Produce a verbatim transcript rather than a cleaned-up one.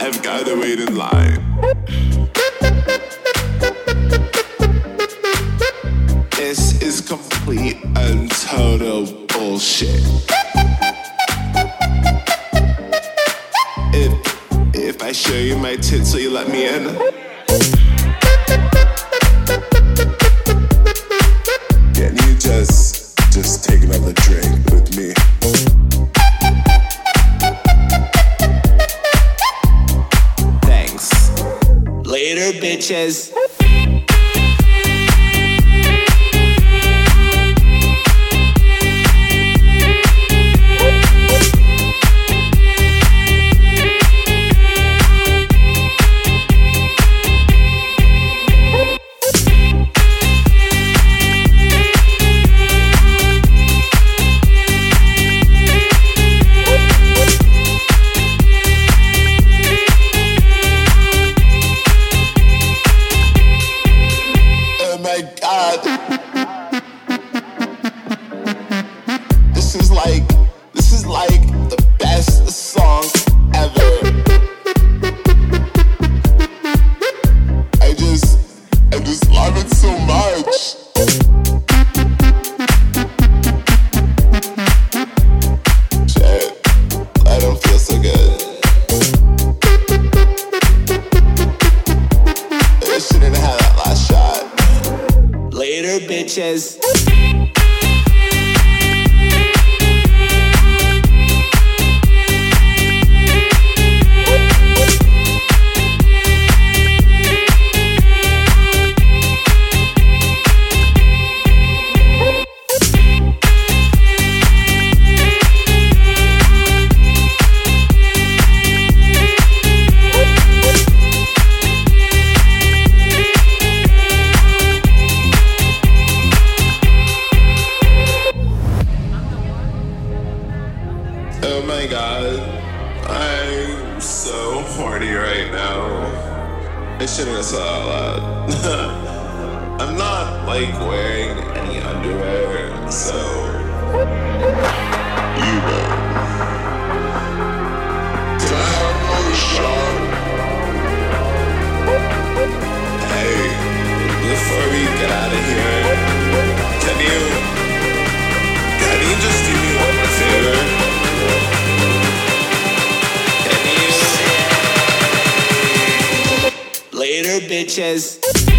I've gotta wait in line. This is complete and total bullshit. If, if I show you my tits, will you let me in? Can you just, just take another drink with me? Thanks. Later, bitches. This is like, this is like the best song ever. I just, I just love it so much. Shit, I don't feel so good. I shouldn't have had that last shot. Later, bitches. Oh my god, I'm so horny right now. I shouldn't have said that out loud. I'm not like wearing any underwear, so you know. Can I have another shot? Hey, before we get out of here, can you, can you just do me one favor? Later, bitches.